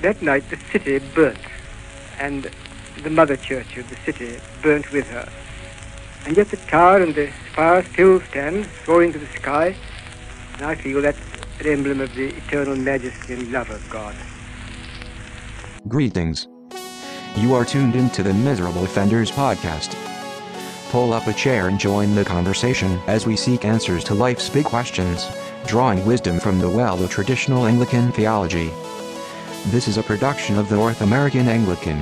That night the city burnt, and the mother church of the city burnt with her. And yet the tower and the spire still stand, soaring to the sky, and I feel that's an emblem of the eternal majesty and love of God. Greetings. You are tuned into the Miserable Offenders podcast. Pull up a chair and join the conversation as we seek answers to life's big questions, drawing wisdom from the well of traditional Anglican theology. This is a production of the North American Anglican.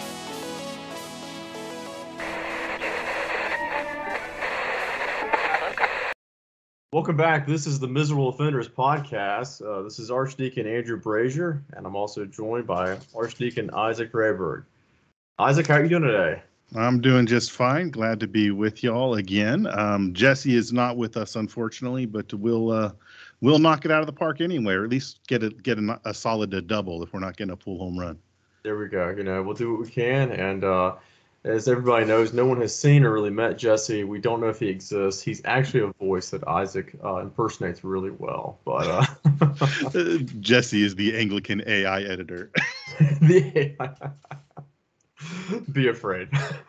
Welcome back. This is the Miserable Offenders podcast. This is Archdeacon Andrew Brazier, and I'm also joined by Archdeacon Isaac Rayberg. Isaac, how are you doing today? I'm doing just fine. Glad to be with y'all again. Jesse is not with us, unfortunately, but we'll knock it out of the park anyway, or at least get a solid double if we're not getting a full home run. There we go. We'll do what we can, and as everybody knows, no one has seen or really met Jesse. We don't know if he exists. He's actually a voice that Isaac impersonates really well. But Jesse is the Anglican AI editor. The AI. Be afraid.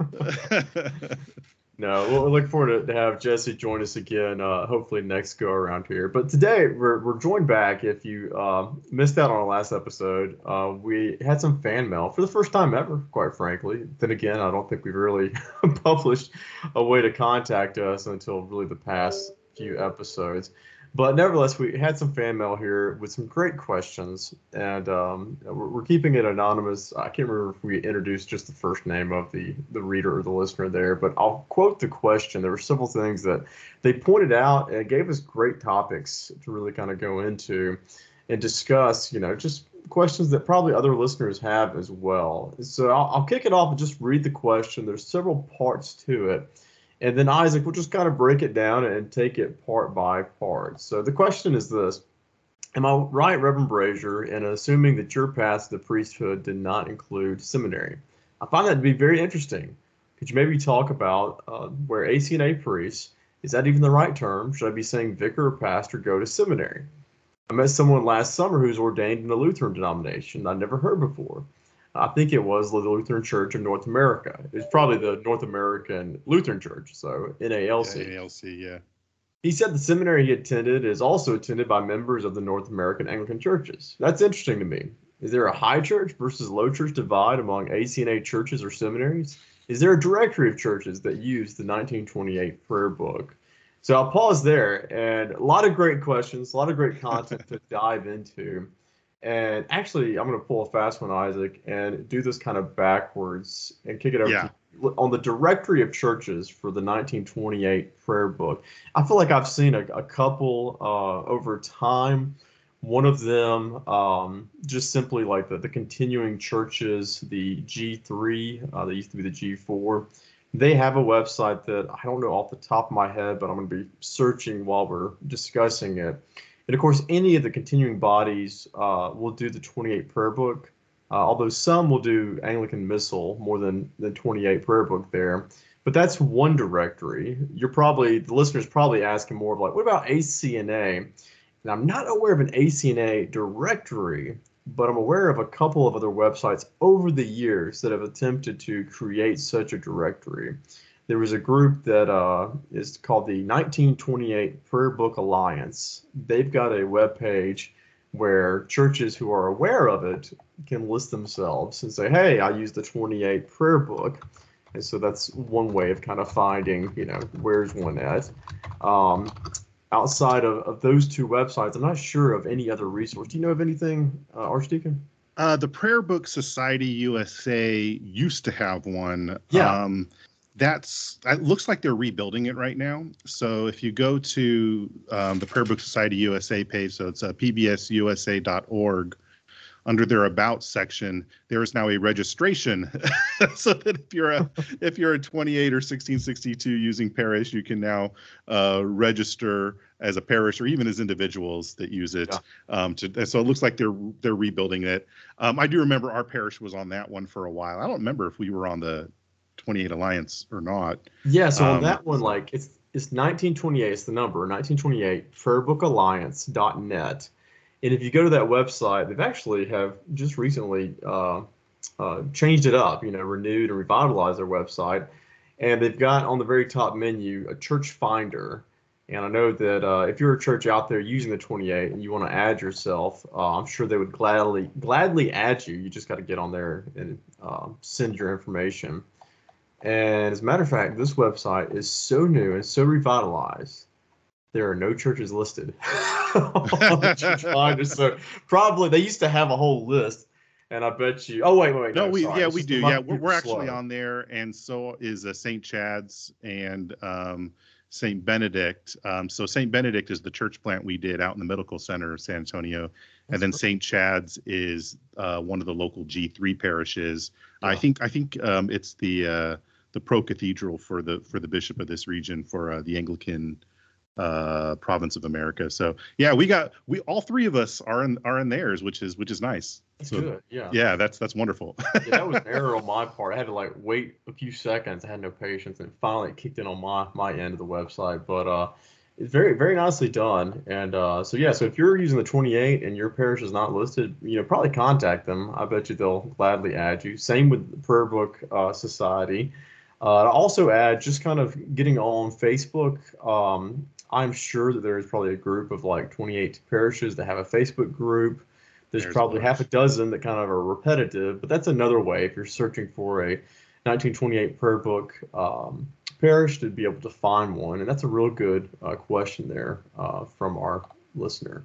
No, we'll look forward to have Jesse join us again, hopefully next go around here. But today we're joined back. If you missed out on our last episode, we had some fan mail for the first time ever, quite frankly. Then again, I don't think we've really published a way to contact us until really the past few episodes. But nevertheless, we had some fan mail here with some great questions, and we're keeping it anonymous. I can't remember if we introduced just the first name of the reader or the listener there, but I'll quote the question. There were several things that they pointed out and gave us great topics to really kind of go into and discuss, just questions that probably other listeners have as well. So I'll kick it off and just read the question. There's several parts to it. And then, Isaac, we'll just kind of break it down and take it part by part. So the question is this. Am I right, Reverend Brazier, in assuming that your path to the priesthood did not include seminary? I find that to be very interesting. Could you maybe talk about where ACNA priests, is that even the right term? Should I be saying vicar or pastor go to seminary? I met someone last summer who's ordained in a Lutheran denomination I'd never heard before. I think it was the Lutheran Church of North America. It's probably the North American Lutheran Church, so NALC. Yeah, NALC, yeah. He said the seminary he attended is also attended by members of the North American Anglican churches. That's interesting to me. Is there a high church versus low church divide among ACNA churches or seminaries? Is there a directory of churches that use the 1928 prayer book? So I'll pause there, and a lot of great questions, a lot of great content to dive into. And actually, I'm going to pull a fast one, Isaac, and do this kind of backwards and kick it over to you. On the directory of churches for the 1928 prayer book. I feel like I've seen a couple over time. One of them just simply like the continuing churches, the G3, they used to be the G4. They have a website that I don't know off the top of my head, but I'm going to be searching while we're discussing it. And of course, any of the continuing bodies will do the 28 prayer book, although some will do Anglican Missal more than the 28 prayer book there. But that's one directory. The listener's probably asking more of like, what about ACNA? And I'm not aware of an ACNA directory, but I'm aware of a couple of other websites over the years that have attempted to create such a directory. There was a group that is called the 1928 Prayer Book Alliance. They've got a web page where churches who are aware of it can list themselves and say, hey, I use the 28 prayer book. And so that's one way of kind of finding, where's one at. Outside of those two websites, I'm not sure of any other resource. Do you know of anything, Archdeacon? The Prayer Book Society USA used to have one. Yeah. It looks like they're rebuilding it right now. So if you go to the Prayer Book Society USA page, so it's pbsusa.org, under their About section, there is now a registration so that if you're a 28 or 1662 using parish, you can now register as a parish or even as individuals that use it. Yeah. So it looks like they're rebuilding it. I do remember our parish was on that one for a while. I don't remember if we were on the 28 Alliance or not. Yeah, so on that one, like it's 1928, it's the number, 1928, prayerbookalliance.net. And if you go to that website, they've actually have just recently changed it up, renewed and revitalized their website. And they've got on the very top menu a church finder. And I know that if you're a church out there using the 28 and you want to add yourself, I'm sure they would gladly add you. You just got to get on there and send your information. And as a matter of fact, this website is so new and so revitalized, there are no churches listed on the church finder. So probably they used to have a whole list, and I bet you. Oh wait. No, we sorry. we do. Yeah, we're actually slow. on there, and so is St. Chad's and St. Benedict. So St. Benedict is the church plant we did out in the medical center of San Antonio, and then St. Chad's is one of the local G3 parishes. Yeah. I think it's the pro cathedral for the bishop of this region for the Anglican province of America. So yeah, we all three of us are in theirs, which is nice. That's so good. Yeah. Yeah, that's wonderful. Yeah, that was an error on my part. I had to wait a few seconds. I had no patience, and finally it kicked in on my end of the website. But it's very, very nicely done. And so if you're using the 28 and your parish is not listed, probably contact them. I bet you they'll gladly add you. Same with the Prayer Book Society. To also add, just kind of getting on Facebook. I'm sure that there's probably a group of 28 parishes that have a Facebook group. There's probably half a dozen that kind of are repetitive, but that's another way if you're searching for a 1928 prayer book parish to be able to find one. And that's a real good question there from our listener.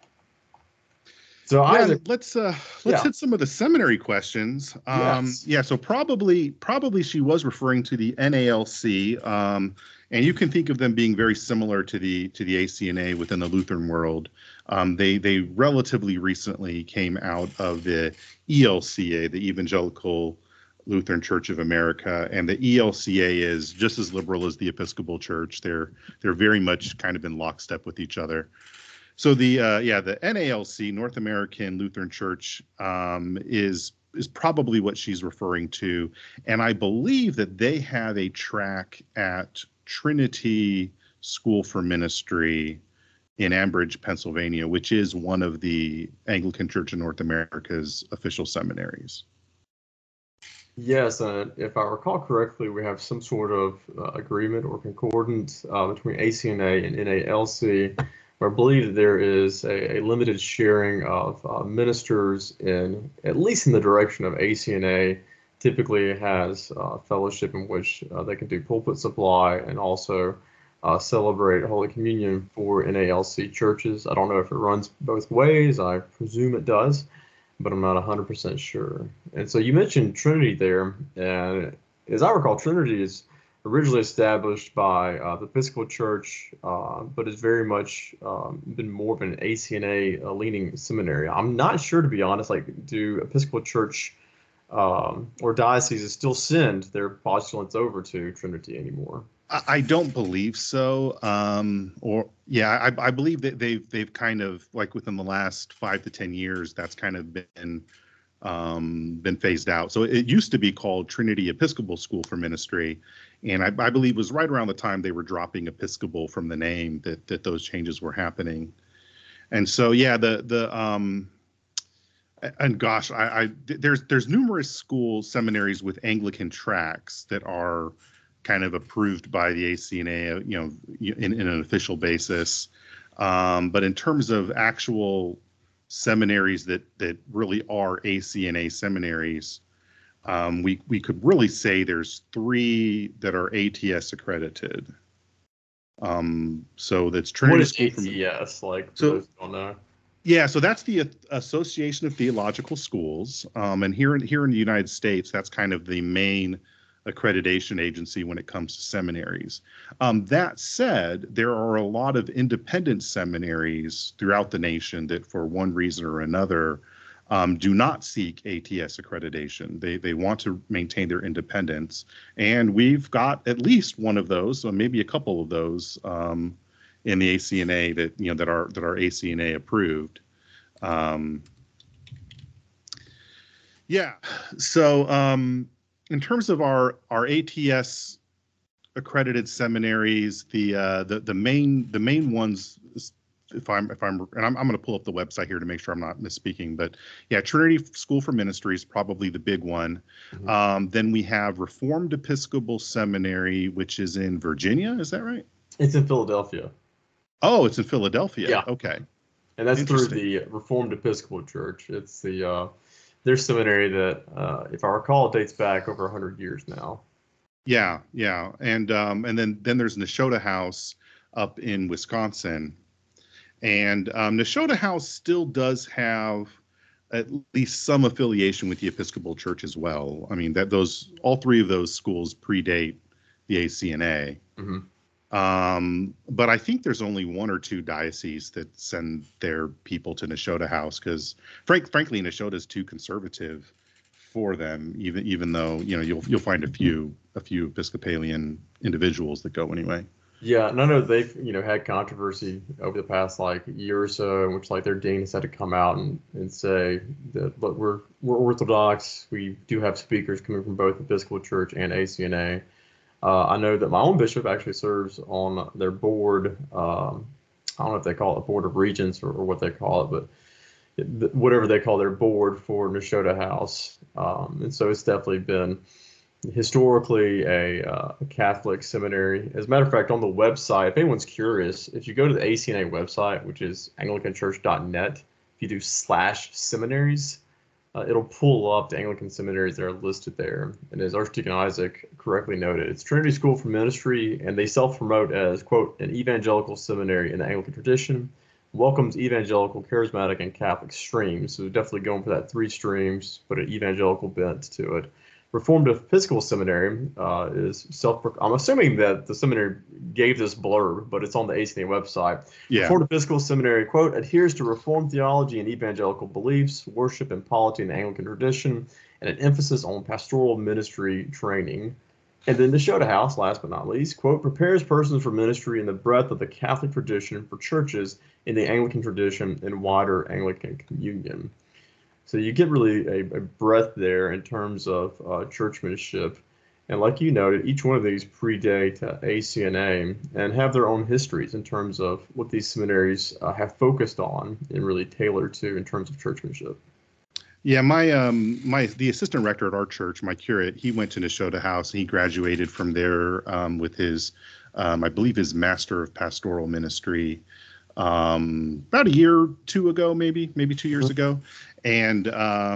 So let's hit some of the seminary questions. Yes. Yeah, so probably she was referring to the NALC, and you can think of them being very similar to the ACNA within the Lutheran world. They relatively recently came out of the ELCA, the Evangelical Lutheran Church of America, and the ELCA is just as liberal as the Episcopal Church. They're very much kind of in lockstep with each other. So the NALC, North American Lutheran Church, is probably what she's referring to, and I believe that they have a track at Trinity School for Ministry in Ambridge, Pennsylvania, which is one of the Anglican Church of North America's official seminaries. Yes, if I recall correctly, we have some sort of agreement or concordance between ACNA and NALC. I believe that there is a limited sharing of ministers at least in the direction of ACNA. Typically has fellowship in which they can do pulpit supply and also celebrate Holy Communion for NALC churches. I don't know if it runs both ways. I presume it does, but I'm not 100% sure. And so you mentioned Trinity there, and as I recall, Trinity is originally established by the Episcopal Church, but has very much been more of an ACNA leaning seminary. I'm not sure, to be honest, do Episcopal Church or dioceses still send their postulants over to Trinity anymore? I don't believe so. I believe that they've kind of within the last 5 to 10 years, that's kind of been phased out. So it used to be called Trinity Episcopal School for Ministry, and I believe it was right around the time they were dropping Episcopal from the name that those changes were happening. And so there's numerous seminaries with Anglican tracts that are kind of approved by the ACNA, in an official basis. But in terms of actual seminaries that really are ACNA seminaries, we could really say there's 3 that are ATS accredited. So that's Trinity. What is ATS? Those don't know. Yeah, so that's the Association of Theological Schools, and here in the United States, that's kind of the main accreditation agency when it comes to seminaries. That said, there are a lot of independent seminaries throughout the nation that, for one reason or another, do not seek ATS accreditation. They want to maintain their independence, and we've got at least one of those, or maybe a couple of those, in the ACNA that are ACNA approved. So in terms of our ATS accredited seminaries, the main ones if I'm and I'm going to pull up the website here to make sure I'm not misspeaking, but yeah, Trinity School for Ministry is probably the big one. Then we have Reformed Episcopal Seminary, which is in Virginia. Is that right? It's in Philadelphia. Oh, it's in Philadelphia. Yeah. Okay. And that's through the Reformed Episcopal Church. It's their seminary that, if I recall, dates back over 100 years now. Yeah, and then there's Nashotah House up in Wisconsin, and Nashotah House still does have at least some affiliation with the Episcopal Church as well. I mean all three of those schools predate the ACNA. But I think there's only one or two dioceses that send their people to Nashotah House because, frankly, Nashotah is too conservative for them. Even though you'll find a few Episcopalian individuals that go anyway. Yeah, and I know they've had controversy over the past year or so, in which their dean has had to come out and say that look, we're Orthodox. We do have speakers coming from both Episcopal Church and ACNA. I know that my own bishop actually serves on their board. I don't know if they call it a board of regents or what they call it, but whatever they call their board for Nashotah House. And so it's definitely been historically a Catholic seminary. As a matter of fact, on the website, if anyone's curious, if you go to the ACNA website, which is anglicanchurch.net, if you do /seminaries, it'll pull up the Anglican seminaries that are listed there. And as Archdeacon Isaac correctly noted, it's Trinity School for Ministry, and they self-promote as, quote, an evangelical seminary in the Anglican tradition, welcomes evangelical, charismatic, and Catholic streams. So definitely going for that 3 streams, but an evangelical bent to it. Reformed Episcopal Seminary is I'm assuming that the seminary gave this blurb, but it's on the ACNA website. Yeah. Reformed Episcopal Seminary, quote, adheres to Reformed theology and evangelical beliefs, worship and polity in the Anglican tradition, and an emphasis on pastoral ministry training. And then the Nashotah House, last but not least, quote, prepares persons for ministry in the breadth of the Catholic tradition for churches in the Anglican tradition and wider Anglican communion. So you get really a breadth there in terms of churchmanship. And like you noted, each one of these predate ACNA and have their own histories in terms of what these seminaries have focused on and really tailored to in terms of churchmanship. Yeah, the assistant rector at our church, my curate, he went to Nashotah House and he graduated from there with his, I believe, his Master of Pastoral Ministry about a year or two ago, maybe 2 years ago. And,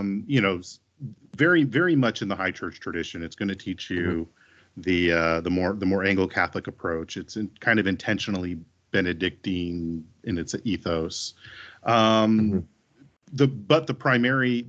very, very much in the high church tradition. It's going to teach you the more Anglo-Catholic approach. It's kind of intentionally Benedictine in its ethos. The primary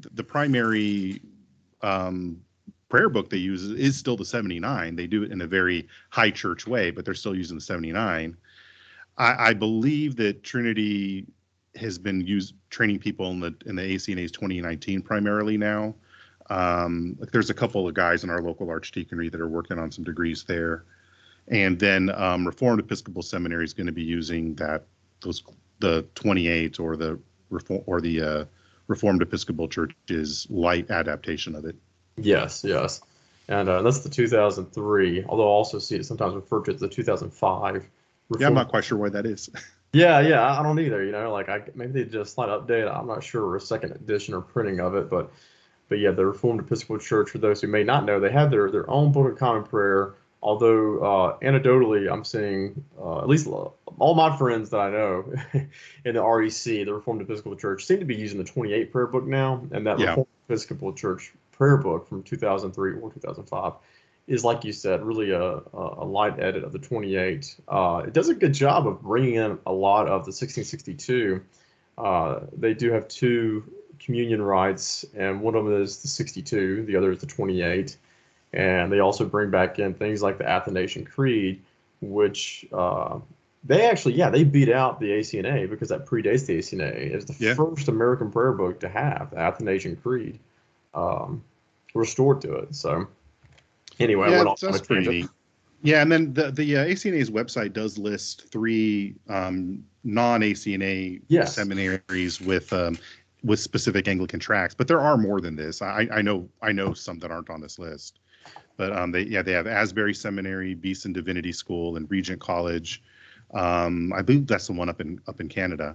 prayer book they use is still the 79. They do it in a very high church way, but they're still using the 79. I believe that Trinity has been training people in the ACNA's 2019 primarily now. There's a couple of guys in our local archdeaconry that are working on some degrees there, and then Reformed Episcopal Seminary is going to be using the 28 or the Reformed Episcopal Church's light adaptation of it. Yes, and that's the 2003. Although I also see it sometimes referred to as the 2005. Yeah, I'm not quite sure why that is. Yeah, I don't either. Maybe they did a slight update. I'm not sure, or a second edition or printing of it, but yeah, the Reformed Episcopal Church, for those who may not know, they have their own Book of Common Prayer. Although anecdotally, I'm seeing at least all my friends that I know in the REC, the Reformed Episcopal Church, seem to be using the 28 prayer book now, and that Reformed Episcopal Church prayer book from 2003 or 2005 is, like you said, really a light edit of the 28. It does a good job of bringing in a lot of the 1662. They do have 2 communion rites, and one of them is the 62, the other is the 28. And they also bring back in things like the Athanasian Creed, which they beat out the ACNA because that predates the ACNA. It's the first American prayer book to have the Athanasian Creed restored to it. So anyway, that's pretty neat. Yeah, and then the ACNA's website does list 3 non-ACNA seminaries with specific Anglican tracts, but there are more than this. I know some that aren't on this list. But they have Asbury Seminary, Beeson Divinity School, and Regent College. I believe that's the one up in Canada.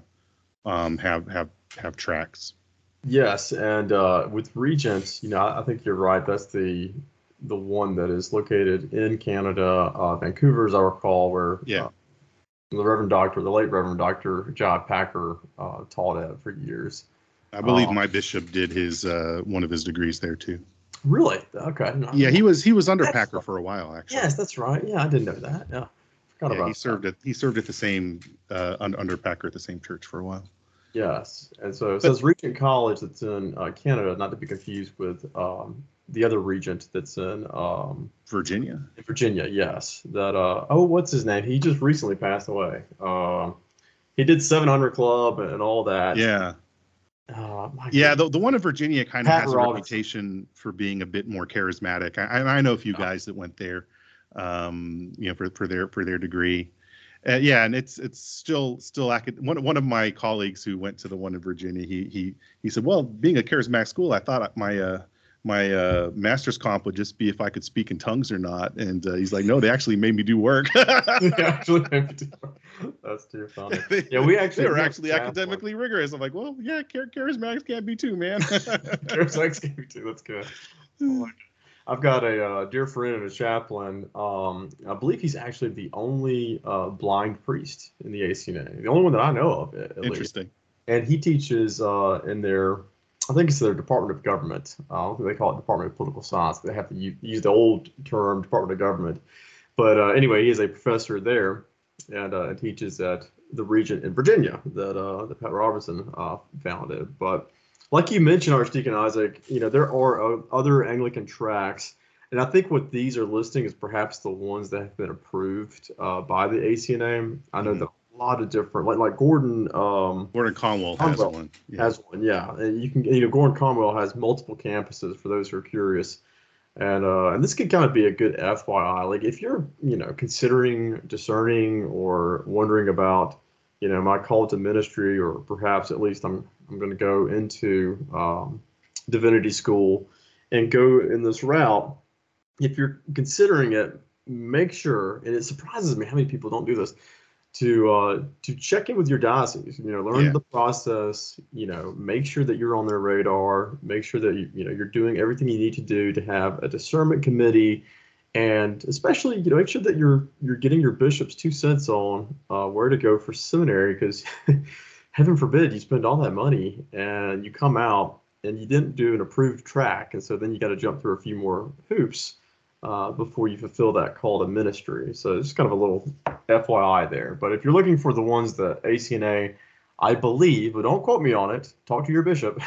Have tracks. Yes, and with Regent, I think you're right. That's the one that is located in Canada, Vancouver, as I recall, where Yeah. the late Reverend Dr. John Packer taught at for years. I believe my bishop did his one of his degrees there too. Really? Okay. Yeah, he was under That's Packer right. for a while, actually. Yes, that's right. Yeah, I didn't know that. Yeah, forgot Yeah, about he served at the same under Packer at the same church for a while. Yes, and so it says Regent College that's in Canada, not to be confused with the other Regent that's in Virginia. Virginia. Yes, that what's his name? He just recently passed away. He did 700 Club and all that. Yeah. My Yeah, goodness. the one in Virginia kind of Pat has a Robinson. reputation for being a bit more charismatic. I know a few guys that went there, for their degree. Yeah, and it's still one of my colleagues who went to the one in Virginia. He said, well, being a charismatic school, I thought my master's comp would just be if I could speak in tongues or not. And he's like, no, they actually made me do work. They actually made me do work. That's too funny. Yeah, they were actually academically rigorous. I'm like, well, yeah, charismatics can't be too, man. Charismatics can't be too. That's good. I've got a dear friend and a chaplain. I believe he's actually the only blind priest in the ACNA, the only one that I know of. At Interesting. least. And he teaches in their, I think it's their Department of Government. I don't think they call it Department of Political Science. They have to use the old term Department of Government. But anyway, he is a professor there and teaches at the Regent in Virginia that Pat Robertson founded. But like you mentioned, Archdeacon Isaac, there are other Anglican tracts, and I think what these are listing is perhaps the ones that have been approved by the ACNA. I know that a lot of different, like Gordon. Gordon Conwell has one. Yeah. Has one, yeah. And you can, Gordon Conwell has multiple campuses for those who are curious, and this could kind of be a good FYI. Like if you're, considering discerning or wondering about, my call to ministry, or perhaps at least I'm going to go into divinity school and go in this route. If you're considering it, make sure, and it surprises me how many people don't do this, to check in with your diocese. Learn the process. Make sure that you're on their radar. Make sure that you're doing everything you need to do to have a discernment committee. And especially, make sure that you're getting your bishop's 2 cents on where to go for seminary, because heaven forbid you spend all that money and you come out and you didn't do an approved track, and so then you got to jump through a few more hoops before you fulfill that call to ministry. So it's kind of a little FYI there. But if you're looking for the ones that ACNA, I believe, but don't quote me on it, talk to your bishop,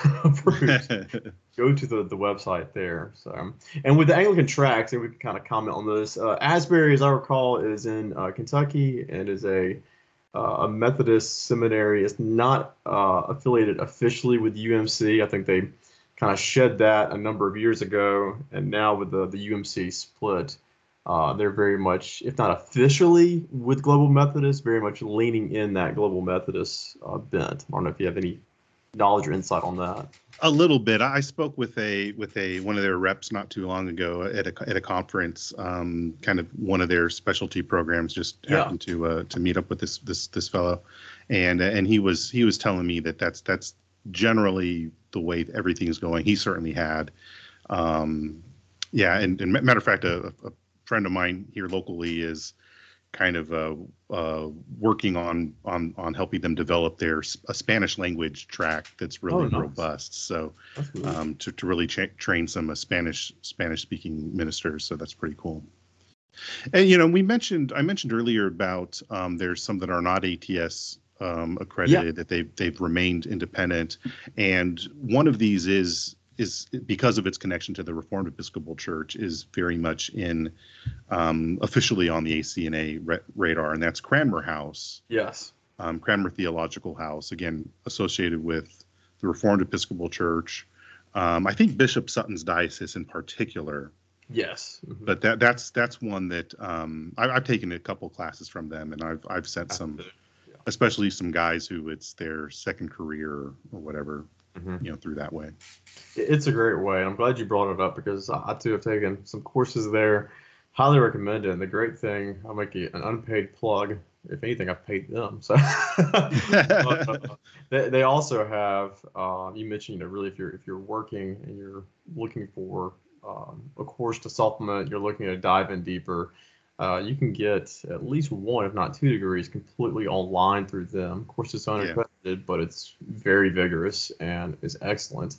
go to the website there. So, and with the Anglican tracts, and we can kind of comment on this. Asbury, as I recall, is in Kentucky and is a Methodist seminary. It's not affiliated officially with UMC. I think they kind of shed that a number of years ago, and now with the UMC split, they're very much, if not officially with Global Methodist, very much leaning in that Global Methodist bent. I don't know if you have any knowledge or insight on that. A little bit. I spoke with one of their reps not too long ago at a conference. Kind of one of their specialty programs just happened to meet up with this fellow, and he was telling me that's generally the way everything is going. He certainly had, and matter of fact, a friend of mine here locally is kind of working on helping them develop a Spanish language track that's really robust. So to really train some Spanish speaking ministers. So that's pretty cool. And I mentioned earlier about there's some that are not ATS accredited, that they've remained independent, and one of these is because of its connection to the Reformed Episcopal Church, is very much in officially on the ACNA radar, and that's Cranmer House. Yes. Cranmer Theological House, again associated with the Reformed Episcopal Church. I think Bishop Sutton's diocese in particular. Yes. Mm-hmm. But that's one that I've taken a couple classes from them, and I've sent some, especially some guys who it's their second career or whatever. Through that way. It's a great way. I'm glad you brought it up, because I too have taken some courses there. Highly recommend it. And the great thing, I'll make you an unpaid plug. If anything, I've paid them. So they also have. You mentioned, really, if you're working and you're looking for a course to supplement, you're looking to dive in deeper. You can get at least one, if not two, degrees completely online through them. Of course, it's unaccredited, but it's very vigorous and is excellent.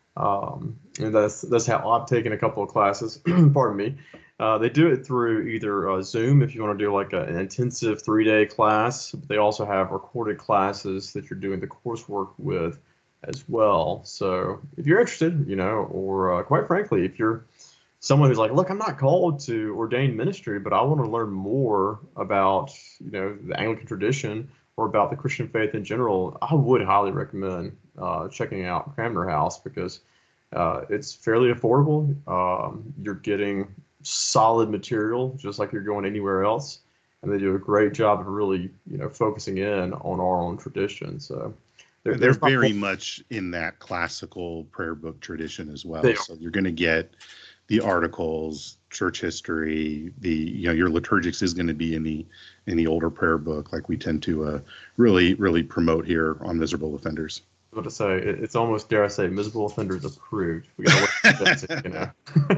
And that's how I've taken a couple of classes. Pardon me. They do it through either Zoom if you want to do like an intensive 3-day class. But they also have recorded classes that you're doing the coursework with as well. So if you're interested, or quite frankly, if you're someone who's like, look, I'm not called to ordained ministry, but I want to learn more about, the Anglican tradition or about the Christian faith in general, I would highly recommend checking out Cranmer House because it's fairly affordable. You're getting solid material, just like you're going anywhere else. And they do a great job of really, focusing in on our own tradition. So they're very much in that classical prayer book tradition as well. So you're going to get the articles, church history, your liturgics is going to be in the older prayer book, like we tend to really promote here on Miserable Offenders. I was about to say, it's almost, dare I say, Miserable Offenders approved. We gotta look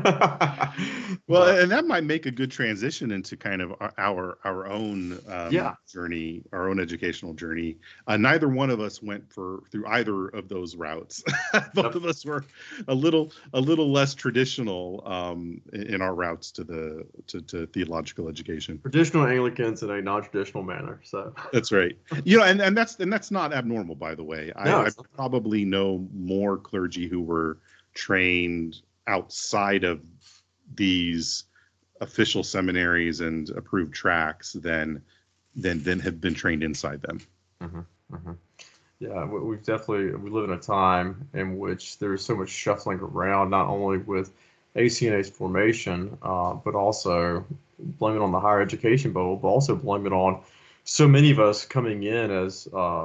Well, and that might make a good transition into kind of our own journey, our own educational journey. Neither one of us went through either of those routes. Both of us were a little less traditional in our routes to theological education. Traditional Anglicans in a non-traditional manner. So that's right. And that's not abnormal, by the way. I probably know more clergy who were trained outside of these official seminaries and approved tracks than have been trained inside them. Mm-hmm, mm-hmm. Yeah, we live in a time in which there's so much shuffling around, not only with ACNA's formation, but also blame it on the higher education bubble, but also blame it on so many of us coming in as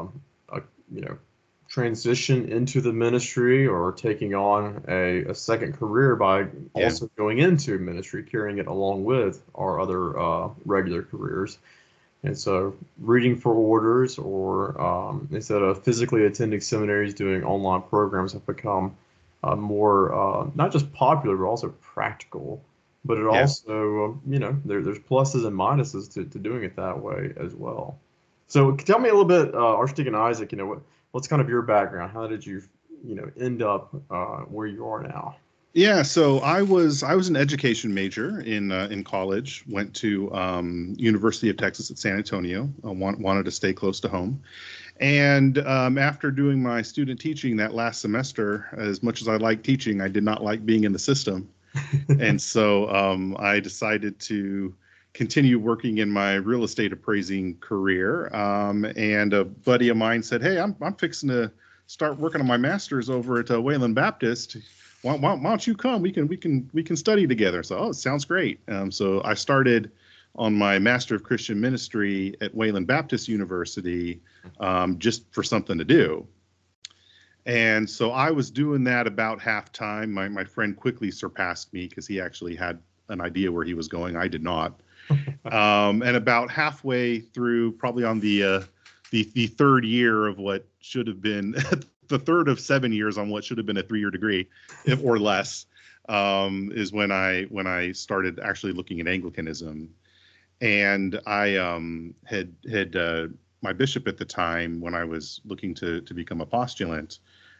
transition into the ministry or taking on a second career by also going into ministry, carrying it along with our other regular careers. And so reading for orders or instead of physically attending seminaries, doing online programs have become more not just popular, but also practical. But it also, there's pluses and minuses to doing it that way as well. So tell me a little bit, Archdeacon Isaac, what's kind of your background? How did you, end up where you are now? Yeah, so I was an education major in college. Went to University of Texas at San Antonio. Wanted to stay close to home, and after doing my student teaching that last semester, as much as I liked teaching, I did not like being in the system, and so I decided to continue working in my real estate appraising career. And a buddy of mine said, "Hey, I'm fixing to start working on my master's over at Wayland Baptist. Why don't you come? We can study together." So, it sounds great. So I started on my Master of Christian Ministry at Wayland Baptist University, just for something to do. And so I was doing that about halftime. My friend quickly surpassed me because he actually had an idea where he was going. I did not. And about halfway through, probably on the third year of what should have been the third of 7 years on what should have been a 3-year degree, or less, is when I started actually looking at Anglicanism. And I had my bishop at the time, when I was looking to become a postulant.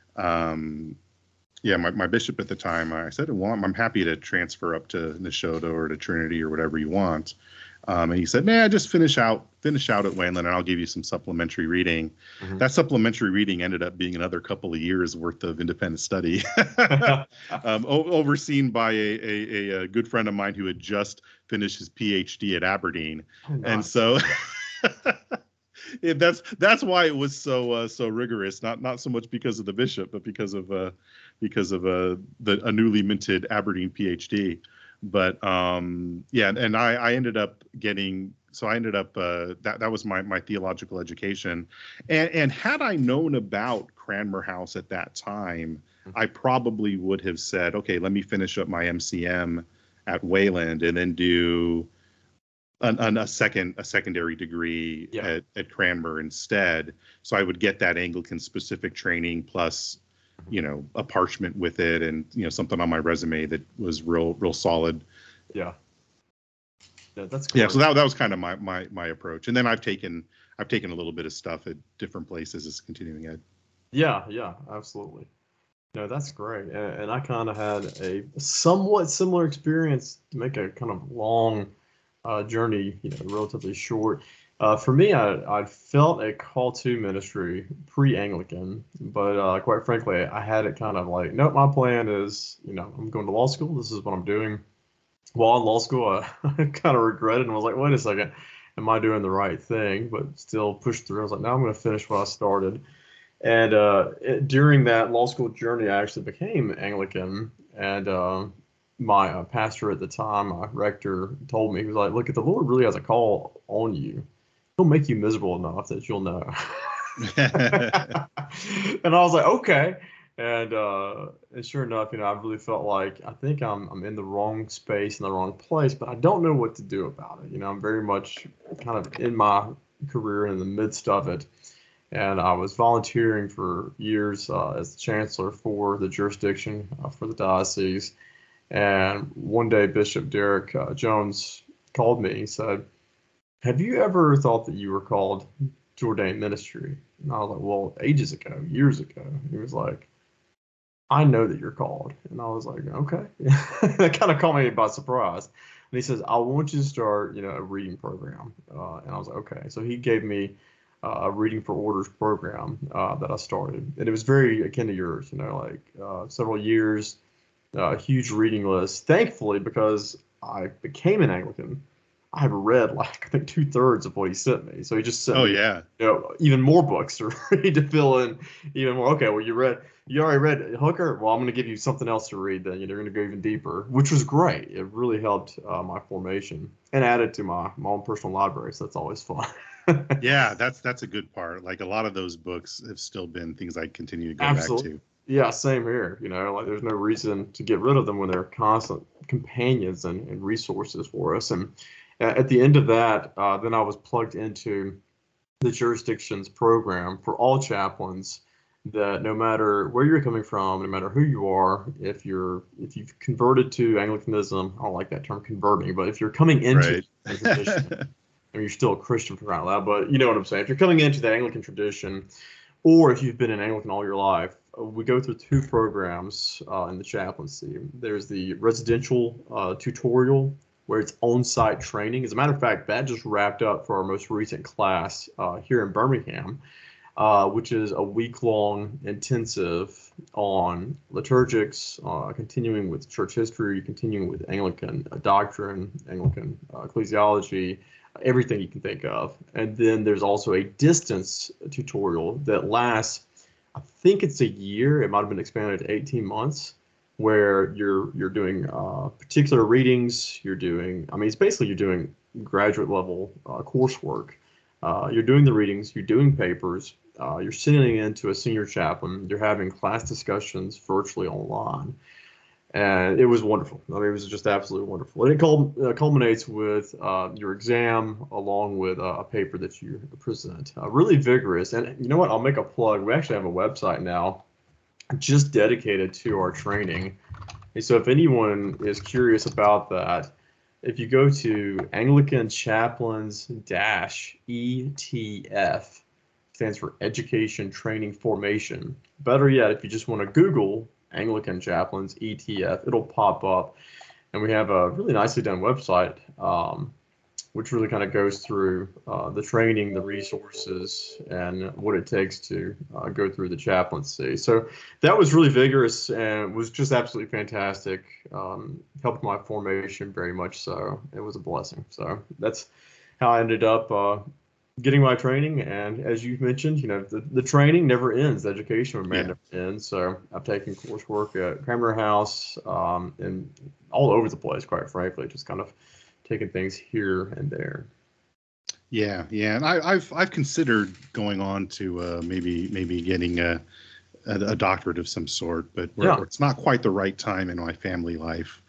My bishop at the time, I said, "Well, I'm happy to transfer up to Nashotah or to Trinity or whatever you want." And he said, "Nah, just finish out at Wayland, and I'll give you some supplementary reading." Mm-hmm. That supplementary reading ended up being another couple of years worth of independent study, overseen by a good friend of mine who had just finished his PhD at Aberdeen. Oh, nice. And so that's why it was so rigorous. Not so much because of the bishop, but because of a newly minted Aberdeen PhD. But and I ended up getting, so I ended up that was my theological education. And had I known about Cranmer House at that time, I probably would have said, okay, let me finish up my MCM at Wayland and then do a secondary degree at Cranmer instead. So I would get that Anglican specific training plus, a parchment with it and, something on my resume that was real solid. Yeah. Yeah, that's cool. Yeah, so that was kind of my approach. And then I've taken a little bit of stuff at different places as continuing ed. Yeah, absolutely. No, that's great. And I kind of had a somewhat similar experience to make a kind of long journey, relatively short. For me, I felt a call to ministry pre-Anglican, but quite frankly, I had it kind of like, nope, my plan is, I'm going to law school. This is what I'm doing. While in law school, I kind of regretted and was like, wait a second, am I doing the right thing? But still pushed through. I was like, now I'm going to finish what I started. And during that law school journey, I actually became Anglican. And my pastor at the time, my rector, told me, he was like, look, if the Lord really has a call on you, he'll make you miserable enough that you'll know. And I was like, okay. And sure enough, I really felt like I think I'm in the wrong space, in the wrong place, but I don't know what to do about it. I'm very much kind of in my career in the midst of it. And I was volunteering for years as the chancellor for the jurisdiction for the diocese. And one day, Bishop Derek Jones called me. He said, have you ever thought that you were called to ordain ministry? And I was like, well, ages ago, years ago. He was like, I know that you're called. And I was like, okay. That kind of caught me by surprise. And he says, I want you to start, a reading program. And I was like, okay. So he gave me a reading for orders program that I started. And it was very akin to yours, several years, huge reading list. Thankfully, because I became an Anglican, I had read I think 2/3 of what he sent me. So he just sent me, even more books to read to fill in even more. Okay, well, you already read Hooker. Well, I'm going to give you something else to read. Then you're going to go even deeper, which was great. It really helped my formation and added to my own personal library. So that's always fun. Yeah, that's a good part. Like a lot of those books have still been things I continue to go Absolutely. back to. Yeah, same here. There's no reason to get rid of them when they're constant companions and resources for us. And at the end of that, then I was plugged into the jurisdictions program for all chaplains. That no matter where you're coming from, no matter who you are, if you've converted to Anglicanism, I don't like that term converting, but if you're coming into the tradition, you're still a Christian for crying out loud, but you know what I'm saying. If you're coming into the Anglican tradition, or if you've been an Anglican all your life, we go through two programs in the chaplaincy. There's the residential tutorial, where it's on-site training. As a matter of fact, that just wrapped up for our most recent class here in Birmingham, which is a week-long intensive on liturgics, continuing with church history, continuing with Anglican doctrine, Anglican ecclesiology, everything you can think of. And then there's also a distance tutorial that lasts, I think it's a year. It might have been expanded to 18 months, where you're doing particular readings. It's basically you're doing graduate level coursework. You're doing the readings, you're doing papers, you're sitting into a senior chaplain, you're having class discussions virtually online. And it was wonderful. It was just absolutely wonderful. And it culminates with your exam along with a paper that you present. Really vigorous. And you know what? I'll make a plug. We actually have a website now just dedicated to our training. And so if anyone is curious about that, if you go to Anglican Chaplains -ETF, stands for Education Training Formation. Better yet, if you just want to Google Anglican Chaplains ETF, it'll pop up. And we have a really nicely done website, which really kind of goes through the training, the resources, and what it takes to go through the chaplaincy. So that was really vigorous and was just absolutely fantastic. Helped my formation very much so. It was a blessing. So that's how I ended up getting my training. And as you mentioned, the training never ends. The education never ends. So I've taken coursework at Cranmer House and all over the place, quite frankly, just kind of taking things here and there. Yeah, and I've considered going on to maybe getting a doctorate of some sort, but it's not quite the right time in my family life.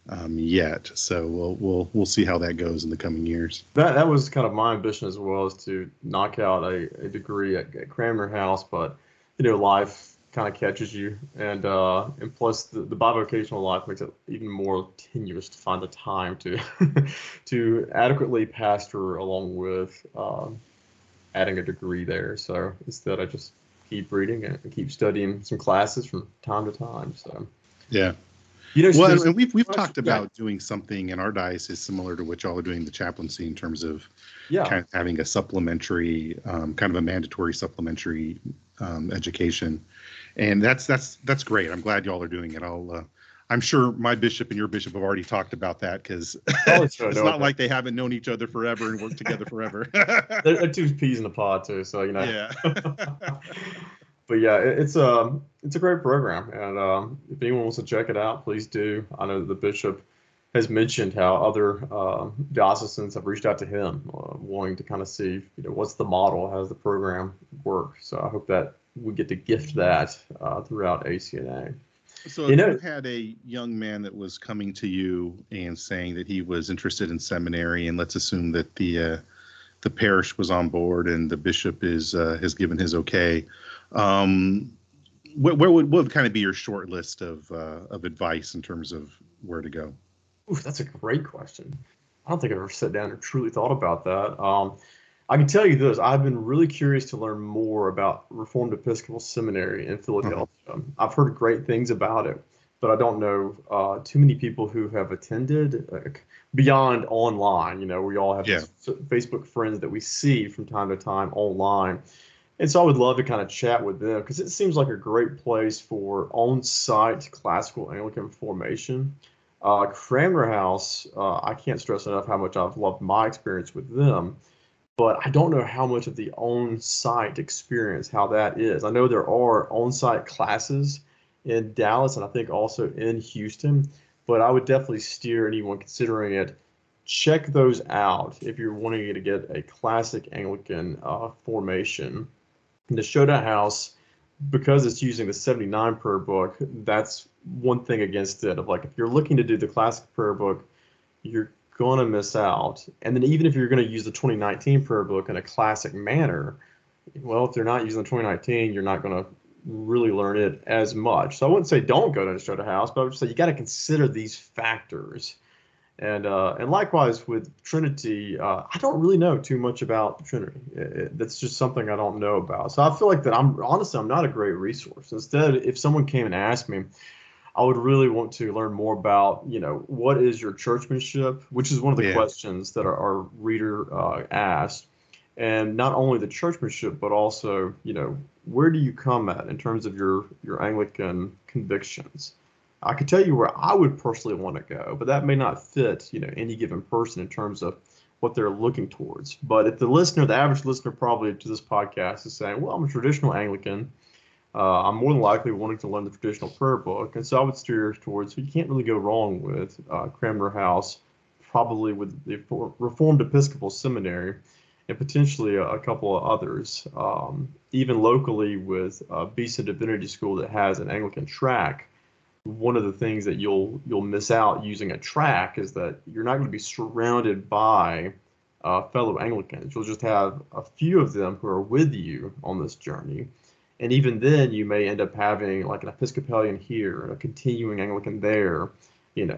yet. So we'll see how that goes in the coming years. That was kind of my ambition as well, is to knock out a degree at Cranmer House, but life kind of catches you, and plus the bivocational life makes it even more tenuous to find the time to to adequately pastor along with adding a degree there. So instead, I just keep reading and keep studying some classes from time to time. So yeah. Well, and we've talked about doing something in our diocese similar to what y'all are doing the chaplaincy, in terms of kind of having a supplementary, kind of a mandatory supplementary education, and that's great. I'm glad y'all are doing it. I'm sure my bishop and your bishop have already talked about that, because it's not like they haven't known each other forever and worked together forever. They're two peas in a pod too, so Yeah. But yeah, it's a great program, and if anyone wants to check it out, please do. I know the bishop has mentioned how other diocesans have reached out to him, wanting to kind of see, what's the model, how does the program work. So I hope that we get to gift that throughout ACNA. So if you had a young man that was coming to you and saying that he was interested in seminary, and let's assume that the parish was on board and the bishop has given his okay, what would kind of be your short list of advice in terms of where to go? Ooh, that's a great question. I don't think I've ever sat down and truly thought about that. I can tell you this: I've been really curious to learn more about Reformed Episcopal Seminary in Philadelphia. I've heard great things about it, but I don't know too many people who have attended beyond online. We all have Facebook friends that we see from time to time online. And so I would love to kind of chat with them, because it seems like a great place for on-site classical Anglican formation. Cranmer House, I can't stress enough how much I've loved my experience with them, but I don't know how much of the on-site experience, how that is. I know there are on-site classes in Dallas, and I think also in Houston, but I would definitely steer anyone considering it, check those out if you're wanting to get a classic Anglican formation. And the Showdown House, because it's using the 79 prayer book, that's one thing against it. Of like, if you're looking to do the classic prayer book, you're going to miss out. And then even if you're going to use the 2019 prayer book in a classic manner, well, if they're not using the 2019, you're not going to really learn it as much. So I wouldn't say don't go to the Showdown House, but I would say you got to consider these factors. And likewise with Trinity, I don't really know too much about Trinity. That's just something I don't know about. So I feel like that I'm not a great resource. Instead, if someone came and asked me, I would really want to learn more about, what is your churchmanship, which is one of the questions that our reader asked. And not only the churchmanship, but also, where do you come at in terms of your Anglican convictions? I could tell you where I would personally want to go, but that may not fit, any given person in terms of what they're looking towards. But if the average listener probably to this podcast is saying, well, I'm a traditional Anglican, I'm more than likely wanting to learn the traditional prayer book. And so I would steer towards, you can't really go wrong with Cranmer House, probably with the Reformed Episcopal Seminary, and potentially a couple of others. Even locally with Beeson Divinity School that has an Anglican track. One of the things that you'll miss out using a track is that you're not going to be surrounded by fellow Anglicans. You'll just have a few of them who are with you on this journey. And even then, you may end up having like an Episcopalian here, and a continuing Anglican there, an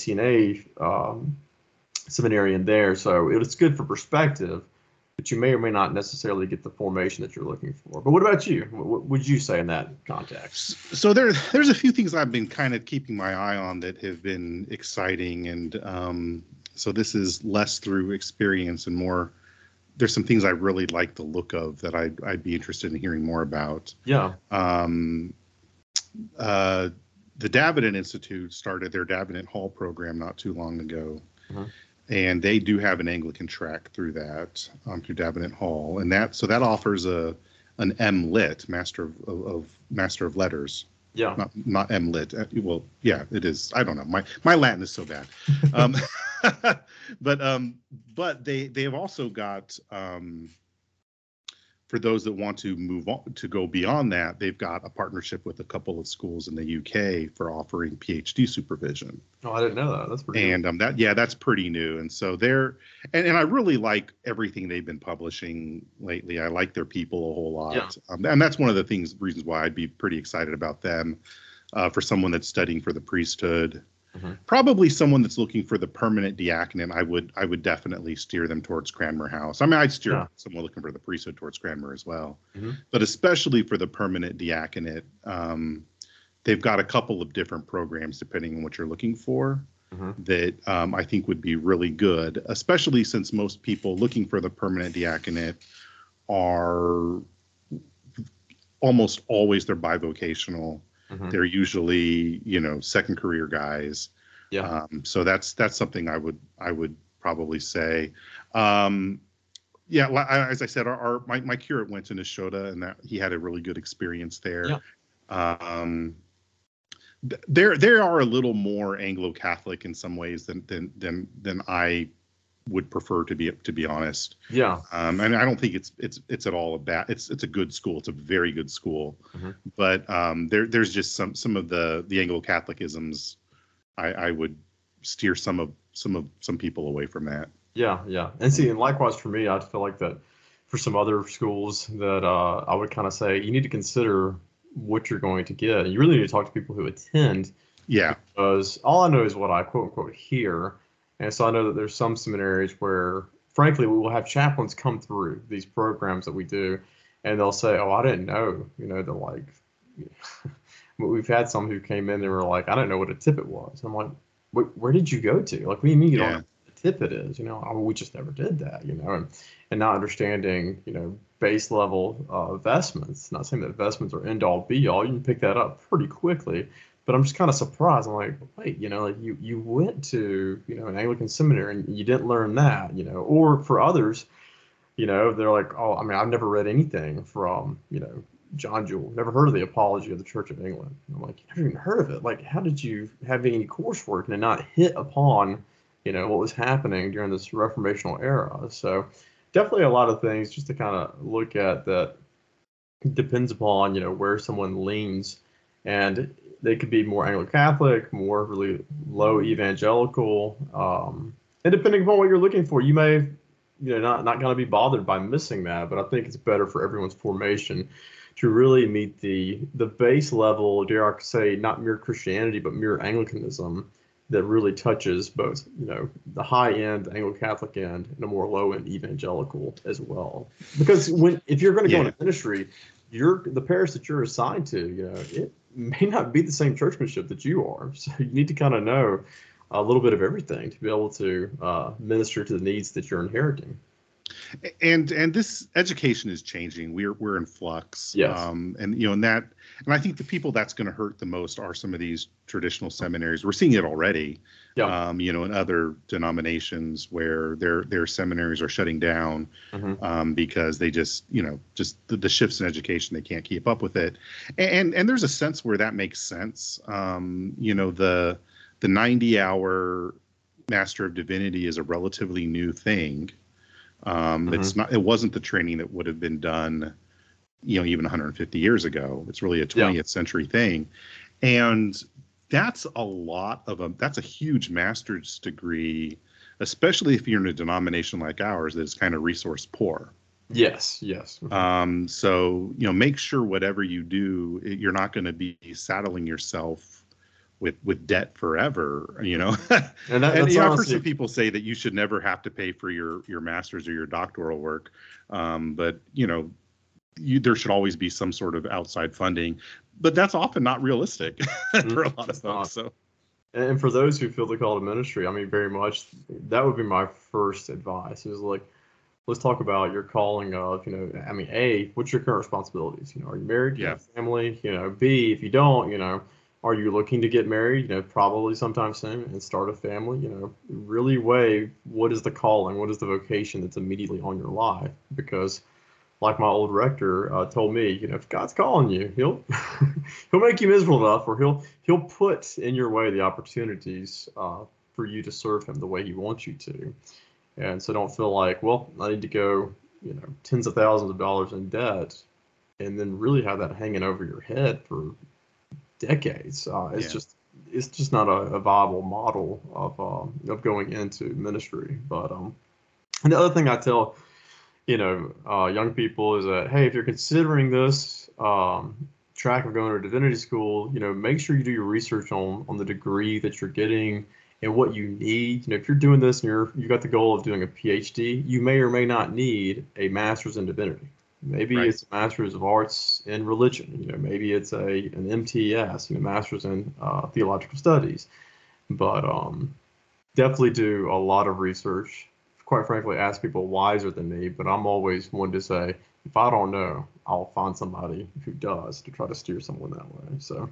ACNA seminarian there. So it's good for perspective, but you may or may not necessarily get the formation that you're looking for. But what about you? What would you say in that context? So there's a few things I've been kind of keeping my eye on that have been exciting, and so this is less through experience and more. There's some things I really like the look of that I'd be interested in hearing more about. Yeah. The Davenant Institute started their Davenant Hall program not too long ago. Mm-hmm. And they do have an Anglican track through that, through Davenant Hall, and that offers an M.Lit, Master of Letters. Yeah. Not M.Lit. Well, yeah, it is. I don't know. My Latin is so bad. But they have also got for those that want to move on to go beyond that, they've got a partnership with a couple of schools in the UK for offering PhD supervision. Oh, I didn't know that. That's pretty And that's pretty new. And so and I really like everything they've been publishing lately. I like their people a whole lot. Yeah. And that's one of the reasons why I'd be pretty excited about them for someone that's studying for the priesthood. Mm-hmm. Probably someone that's looking for the permanent diaconate. I would definitely steer them towards Cranmer House. I mean, I'd steer someone looking for the priesthood towards Cranmer as well. Mm-hmm. But especially for the permanent diaconate, they've got a couple of different programs depending on what you're looking for. Mm-hmm. That I think would be really good, especially since most people looking for the permanent diaconate are almost always they're bivocational. Mm-hmm. They're usually, second career guys. Yeah. So that's something I would probably say. As I said, my curate went to Nashotah, and that he had a really good experience there. Yeah. There are a little more Anglo-Catholic in some ways than I would prefer to be honest. Yeah. And I don't think it's at all a bad. It's a good school. It's a very good school. Mm-hmm. But there's just some of the Anglo-Catholicisms. I would steer some people away from that. Yeah. Yeah. And likewise for me, I feel like that for some other schools that I would kind of say you need to consider what you're going to get. You really need to talk to people who attend. Yeah. Because all I know is what I quote unquote hear. And so I know that there's some seminaries where, frankly, we will have chaplains come through these programs that we do, and they'll say, "Oh, I didn't know." They're like, we've had some who came in and were like, "I didn't know what a tippet was." I'm like, "Where did you go to? Like, what do you mean you don't know what a tippet is?" We just never did that. And not understanding, base level vestments. Not saying that vestments are end all be all. You can pick that up pretty quickly. But I'm just kind of surprised. I'm like, wait, you went to, an Anglican seminary and you didn't learn that, or for others, they're like, oh, I mean, I've never read anything from, John Jewell, never heard of the Apology of the Church of England. I'm like, you never even heard of it. Like, how did you have any coursework and not hit upon, what was happening during this Reformational era? So definitely a lot of things just to kind of look at that depends upon, where someone leans. And they could be more Anglo-Catholic, more really low evangelical, and depending upon what you're looking for, you may, not going to be bothered by missing that. But I think it's better for everyone's formation to really meet the base level, dare I say, not mere Christianity, but mere Anglicanism that really touches both, the high end Anglo-Catholic end and a more low end evangelical as well. Because if you're going to go into ministry, the parish that you're assigned to, it may not be the same churchmanship that you are. So you need to kind of know a little bit of everything to be able to minister to the needs that you're inheriting. And this education is changing. We're in flux. Yes. And I think the people that's going to hurt the most are some of these traditional seminaries. We're seeing it already. Yeah. In other denominations where their seminaries are shutting down because they just the shifts in education, they can't keep up with it. And there's a sense where that makes sense. The 90-hour Master of Divinity is a relatively new thing. It wasn't the training that would have been done, even 150 years ago. It's really a 20th century thing. And that's a huge master's degree, especially if you're in a denomination like ours that is kind of resource poor. Yes. So, make sure whatever you do, you're not going to be saddling yourself with debt forever, And I've heard some people say that you should never have to pay for your master's or your doctoral work. But there should always be some sort of outside funding, but that's often not realistic for a lot of folks. So, and for those who feel the call to ministry, I mean, very much that would be my first advice is like, let's talk about your calling of, A, what's your current responsibilities? Are you married? Yeah. Family? B, if you don't, are you looking to get married? Probably sometime soon and start a family. Really weigh what is the calling, what is the vocation that's immediately on your life? Because, like my old rector told me, if God's calling you, he'll make you miserable enough, or he'll put in your way the opportunities for you to serve him the way he wants you to. And so don't feel like, well, I need to go tens of thousands of dollars in debt, and then really have that hanging over your head for decades. Yeah. It's just not a viable model of going into ministry. But and the other thing I tell young people is that, hey, if you're considering this track of going to divinity school, make sure you do your research on the degree that you're getting and what you need. If you're doing this and you got the goal of doing a PhD, you may or may not need a master's in divinity. Maybe Right. it's a master's of arts in religion. Maybe it's an MTS, master's in theological studies. But definitely do a lot of research. Quite frankly, ask people wiser than me, but I'm always one to say, if I don't know, I'll find somebody who does to try to steer someone that way. So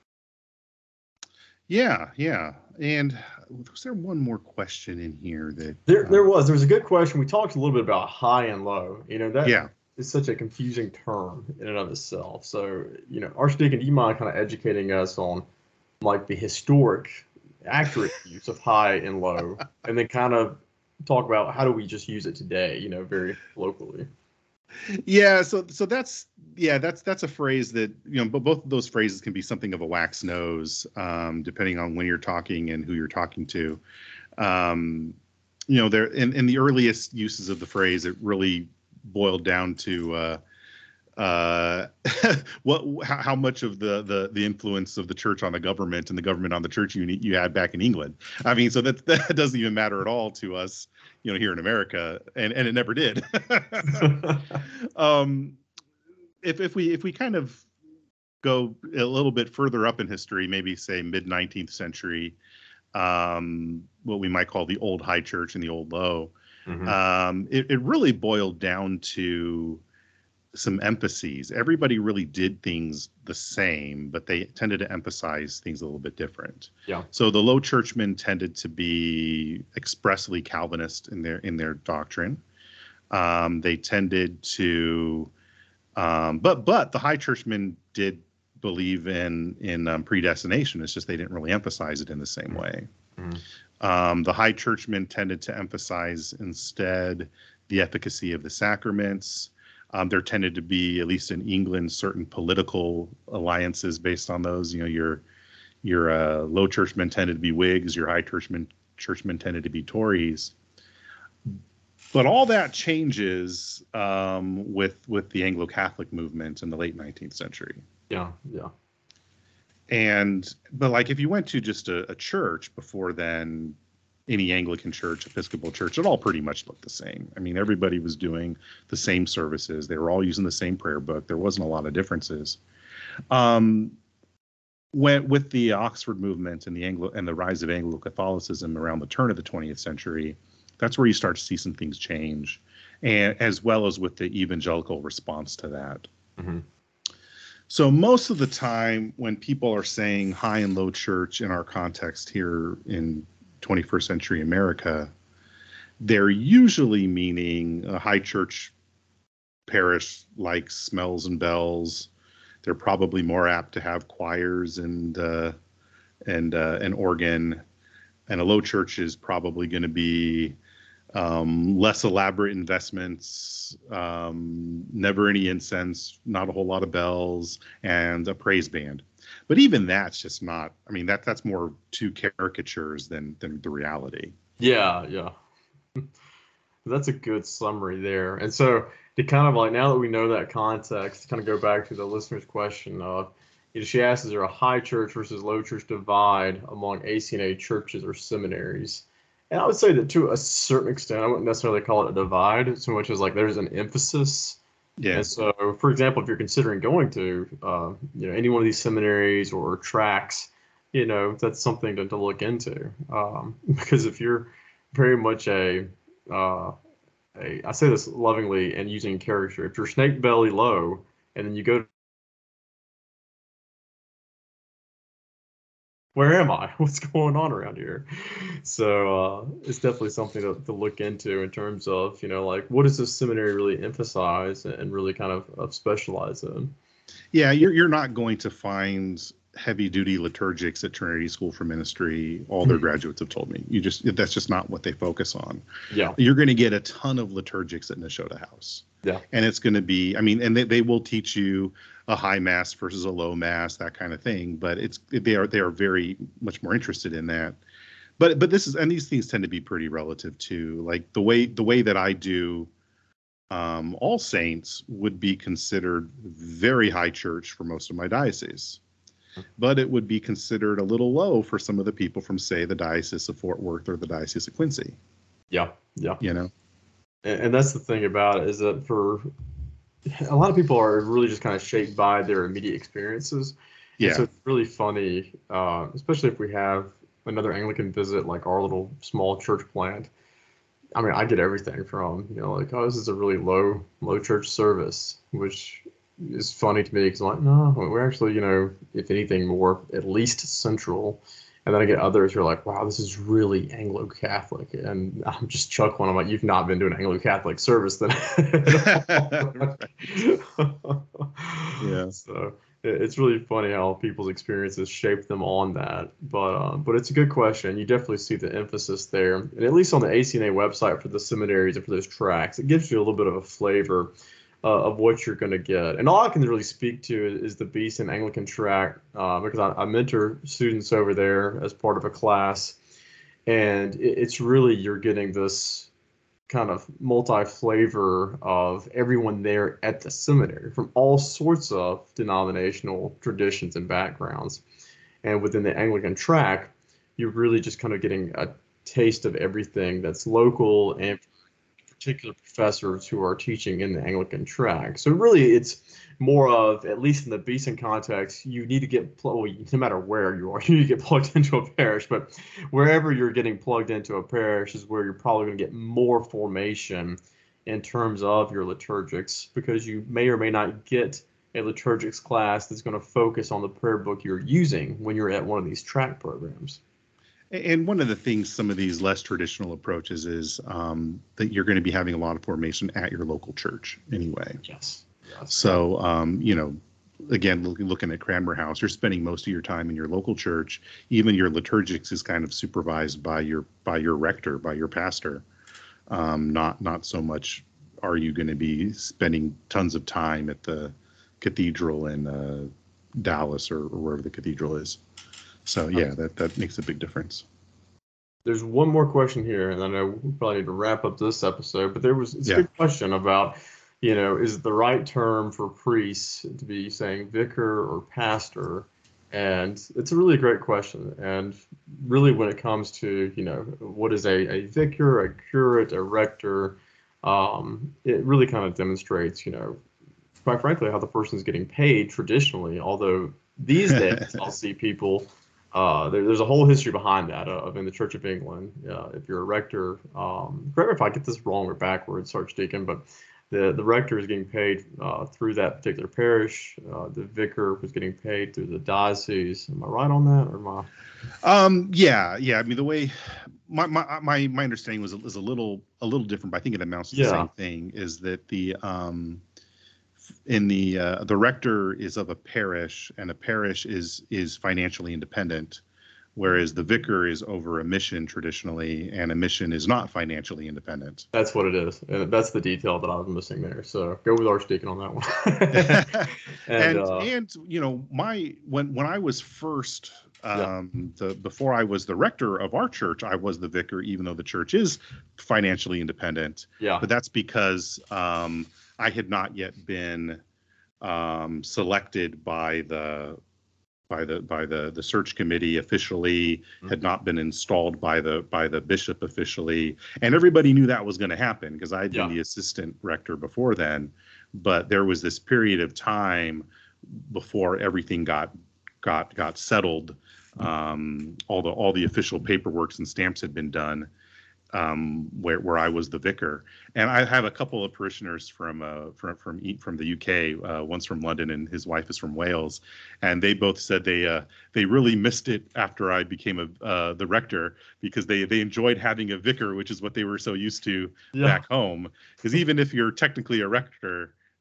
Yeah, yeah. And was there one more question in here that there was a good question. We talked a little bit about high and low. That yeah. is such a confusing term in and of itself. So, Archdeacon, do you mind kind of educating us on like the historic, accurate use of high and low, and then kind of talk about how do we just use it today, very locally. Yeah, so that's a phrase that, but both of those phrases can be something of a wax nose, depending on when you're talking and who you're talking to. There in the earliest uses of the phrase, it really boiled down to how much of the influence of the church on the government and the government on the church you had back in England. I mean, so that doesn't even matter at all to us, here in America, and it never did. If we kind of go a little bit further up in history, maybe say mid 19th century, what we might call the old high church and the old low, it really boiled down to some emphases. Everybody really did things the same, but they tended to emphasize things a little bit different. Yeah. So the low churchmen tended to be expressly Calvinist in their doctrine. They tended to, but the high churchmen did believe in predestination. It's just they didn't really emphasize it in the same way. The high churchmen tended to emphasize instead the efficacy of the sacraments. There tended to be, at least in England, certain political alliances based on those. Your low churchmen tended to be Whigs, your high churchmen tended to be Tories. But all that changes with the Anglo-Catholic movement in the late 19th century. Yeah. But like if you went to just a church before then, any Anglican church, Episcopal church, it all pretty much looked the same. I mean, everybody was doing the same services. They were all using the same prayer book. There wasn't a lot of differences. With the Oxford movement and the rise of Anglo-Catholicism around the turn of the 20th century, that's where you start to see some things change, and as well as with the evangelical response to that. So most of the time when people are saying high and low church in our context here in 21st century America, they're usually meaning a high church parish like Smells and Bells. They're probably more apt to have choirs and an organ, and a low church is probably going to be less elaborate investments, never any incense, not a whole lot of bells, and a praise band. But even that's just not, I mean, that's more two caricatures than the reality. Yeah. That's a good summary there. And so to kind of like, now that we know that context, to kind of go back to the listener's question of, she asks, is there a high church versus low church divide among ACNA churches or seminaries? And I would say that to a certain extent, I wouldn't necessarily call it a divide so much as like there's an emphasis. Yeah. And so, for example, if you're considering going to, any one of these seminaries or tracks, that's something to look into. Because if you're very much I say this lovingly and using character, if you're snake belly low and then you go, where am I? What's going on around here? So it's definitely something to look into in terms of, like, what does this seminary really emphasize and really kind of specialize in? Yeah, you're not going to find heavy duty liturgics at Trinity School for Ministry. All their graduates have told me that's just not what they focus on. Yeah. You're going to get a ton of liturgics at Nashotah House. Yeah. And it's going to be, I mean, and they will teach you a high mass versus a low mass, that kind of thing. But they are very much more interested in that. But these things tend to be pretty relative too. Like the way that I do All Saints would be considered very high church for most of my diocese, but it would be considered a little low for some of the people from, say, the Diocese of Fort Worth or the Diocese of Quincy. Yeah, yeah. You know, and that's the thing about it, is that for a lot of people are really just kind of shaped by their immediate experiences. Yeah. And so it's really funny, especially if we have another Anglican visit, like our little small church plant. I mean, I get everything from, like, oh, this is a really low church service, which is funny to me because I'm like, no, we're actually, if anything, more at least central. And then I get others who are like, wow, this is really Anglo-Catholic. And I'm just chuckling. I'm like, you've not been to an Anglo-Catholic service then. Yeah. So it's really funny how people's experiences shape them on that. But it's a good question. You definitely see the emphasis there. And at least on the ACNA website for the seminaries and for those tracks, it gives you a little bit of a flavor of what you're going to get. And all I can really speak to is the Beeson Anglican track, because I mentor students over there as part of a class. And it's really, you're getting this kind of multi-flavor of everyone there at the seminary from all sorts of denominational traditions and backgrounds. And within the Anglican track, you're really just kind of getting a taste of everything that's local and particular professors who are teaching in the Anglican track. So really it's more of, at least in the Beeson context, you need to get, no matter where you are, you need to get plugged into a parish, but wherever you're getting plugged into a parish is where you're probably going to get more formation in terms of your liturgics, because you may or may not get a liturgics class that's going to focus on the prayer book you're using when you're at one of these track programs. And one of the things, some of these less traditional approaches is that you're going to be having a lot of formation at your local church anyway. Yes. So, again, looking at Cranmer House, you're spending most of your time in your local church. Even your liturgics is kind of supervised by your rector, by your pastor. Not so much are you going to be spending tons of time at the cathedral in Dallas or wherever the cathedral is. So yeah, that makes a big difference. There's one more question here, and I know we probably need to wrap up this episode, but it's a good question about, is the right term for priests to be saying vicar or pastor? And it's a really great question. And really when it comes to, what is a vicar, a curate, a rector, it really kind of demonstrates, quite frankly, how the person's getting paid traditionally, although these days I'll see people, there's a whole history behind that in the Church of England. If you're a rector, correct me if I get this wrong or backwards, Archdeacon, but the rector is getting paid through that particular parish. The vicar was getting paid through the diocese. Am I right on that, or am I? Yeah. I mean, the way my understanding was a little different, but I think it amounts to the same thing. Is that the rector is of a parish, and a parish is financially independent, whereas the vicar is over a mission traditionally, and a mission is not financially independent. That's what it is, and that's the detail that I was missing there. So go with Archdeacon on that one. and when I was first before I was the rector of our church, I was the vicar, even though the church is financially independent. Yeah. But that's because I had not yet been selected by the search committee officially, had not been installed by the bishop officially, and everybody knew that was going to happen because I had been the assistant rector before then. But there was this period of time before everything got settled. All the official paperwork and stamps had been done. Where I was the vicar, and I have a couple of parishioners from the UK. One's from London, and his wife is from Wales, and they both said they really missed it after I became the rector, because they enjoyed having a vicar, which is what they were so used to back home. Because even if you're technically a rector,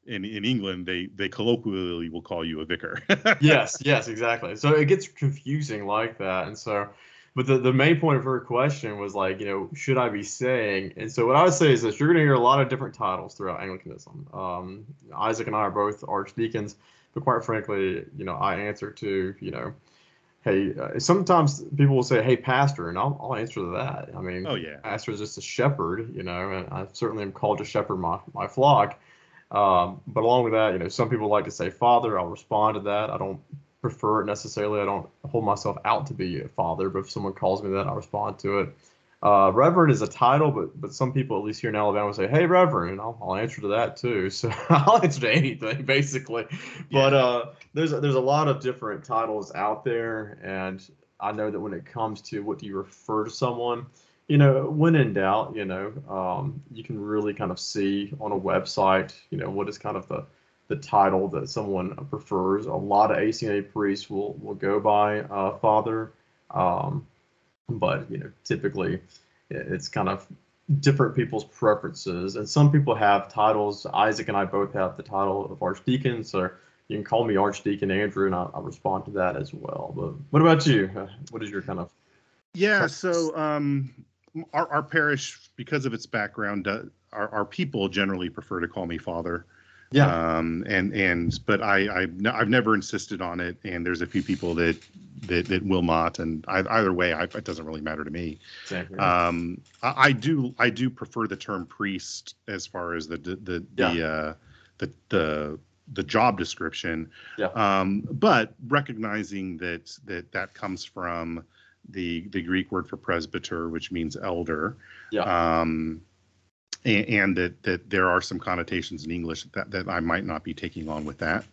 in England, they colloquially will call you a vicar. Yes, exactly. So it gets confusing like that. And so, but the main point of her question was like, should I be saying? And so what I would say is this: you're going to hear a lot of different titles throughout Anglicanism. Isaac and I are both archdeacons, but quite frankly, I answer to, hey, sometimes people will say, hey, pastor, and I'll answer to that. I mean, Oh, yeah. pastor is just a shepherd, and I certainly am called to shepherd my flock. But along with that, some people like to say father. I'll respond to that. I don't prefer it necessarily. I don't hold myself out to be a father, but if someone calls me that, I'll respond to it. Reverend is a title, but some people, at least here in Alabama, say, hey, Reverend, and I'll answer to that too. So I'll answer to anything, basically. Yeah. But there's a lot of different titles out there, and I know that when it comes to what do you refer to someone, when in doubt, you can really kind of see on a website, what is kind of the title that someone prefers. A lot of ACNA priests will go by father, but typically it's kind of different people's preferences, and some people have titles. Isaac and I both have the title of archdeacon, so you can call me Archdeacon Andrew, and I'll respond to that as well. But what about you? What is your kind of So our parish, because of its background, our people generally prefer to call me father. Yeah. But I've never insisted on it, and there's a few people that will not, and either way, it doesn't really matter to me. Exactly. I do prefer the term priest as far as the job description. Yeah. But recognizing that comes from the Greek word for presbyter, which means elder. Yeah. And that there are some connotations in English that I might not be taking on with that.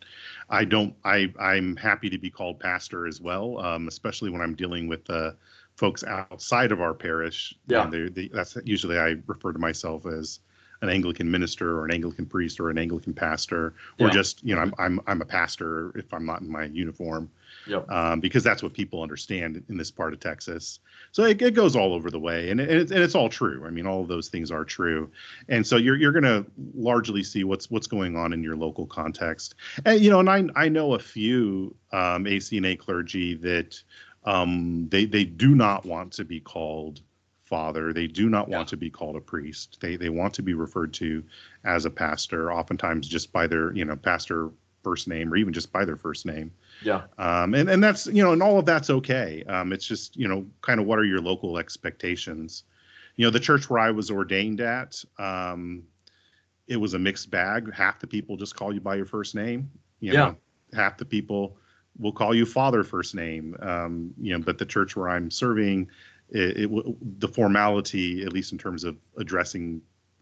I'm happy to be called pastor as well, especially when I'm dealing with folks outside of our parish. Yeah. And that's usually I refer to myself as an Anglican minister or an Anglican priest or an Anglican pastor, or just, I'm a pastor if I'm not in my uniform. Yep. Because that's what people understand in this part of Texas. So it goes all over the way, and it's all true. I mean, all of those things are true, and so you're going to largely see what's going on in your local context. And and I know a few ACNA clergy that they do not want to be called father. They do not want to be called a priest. They want to be referred to as a pastor, oftentimes just by their pastor first name, or even just by their first name. Yeah. And that's, and all of that's okay. It's just, kind of what are your local expectations? The church where I was ordained at, it was a mixed bag. Half the people just call you by your first name. Half the people will call you father first name. But the church where I'm serving, the formality, at least in terms of addressing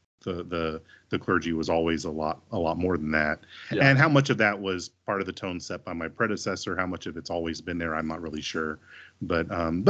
the clergy, was always a lot more than that. Yeah. And how much of that was part of the tone set by my predecessor, how much of it's always been there, I'm not really sure. But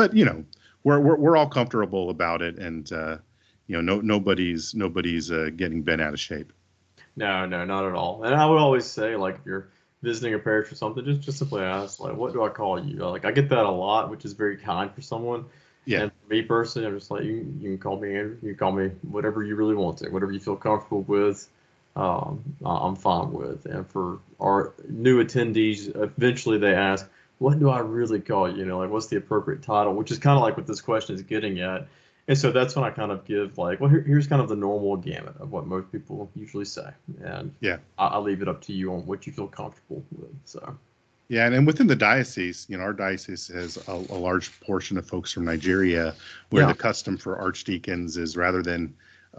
we're all comfortable about it, and nobody's getting bent out of shape. No, not at all. And I would always say, like, if you're visiting a parish or something, just simply ask, like, what do I call you? Like, I get that a lot, which is very kind for someone. Yeah. And for me personally, I'm just like, you can call me Andrew. You can call me whatever you really want to, whatever you feel comfortable with. I'm fine with. And for our new attendees, eventually they ask, what do I really call you? Like, what's the appropriate title? Which is kind of like what this question is getting at. And so that's when I kind of give, like, well, here's kind of the normal gamut of what most people usually say. And I'll leave it up to you on what you feel comfortable with. So. Yeah, and within the diocese, our diocese has a large portion of folks from Nigeria, where the custom for archdeacons is, rather than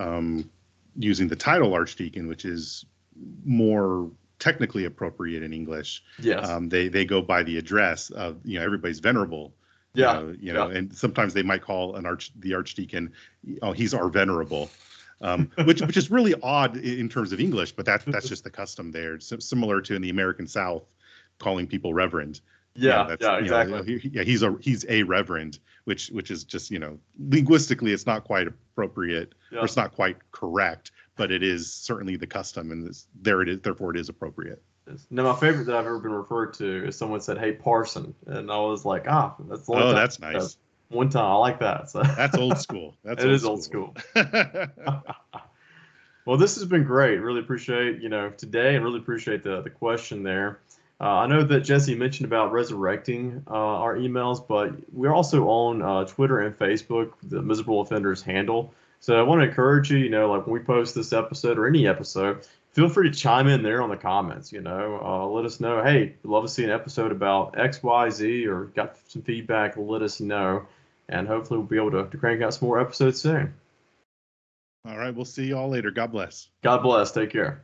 using the title archdeacon, which is more technically appropriate in English. Yes. They go by the address of, everybody's venerable. Yeah. And sometimes they might call the archdeacon, he's our venerable. Which is really odd in terms of English, but that's just the custom there. It's similar to in the American South, calling people reverend. Exactly. He's a reverend, which is just, linguistically it's not quite appropriate, or it's not quite correct, but it is certainly the custom, and there it is, therefore it is appropriate. Now, my favorite that I've ever been referred to is someone said, "Hey, parson," and I was like, that's the only time. That's nice. One time, I like that. So that's old school. It is old school. Well, this has been great. Really appreciate, today, and really appreciate the question there. I know that Jesse mentioned about resurrecting our emails, but we're also on Twitter and Facebook, the Miserable Offenders handle. So I want to encourage you, like when we post this episode or any episode, feel free to chime in there on the comments, let us know, hey, we'd love to see an episode about X, Y, Z, or got some feedback, let us know. And hopefully we'll be able to crank out some more episodes soon. All right, we'll see you all later. God bless. God bless. Take care.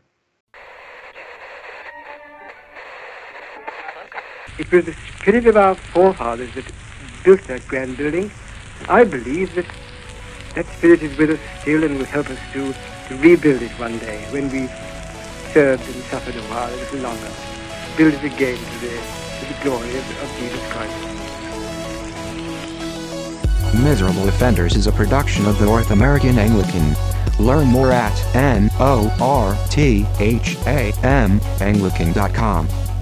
It was the spirit of our forefathers that built that grand building. I believe that that spirit is with us still and will help us to rebuild it one day when we've served and suffered a while, a little longer. Build it again to the glory of Jesus Christ. Miserable Offenders is a production of the North American Anglican. Learn more at NORTHAM Anglican.com.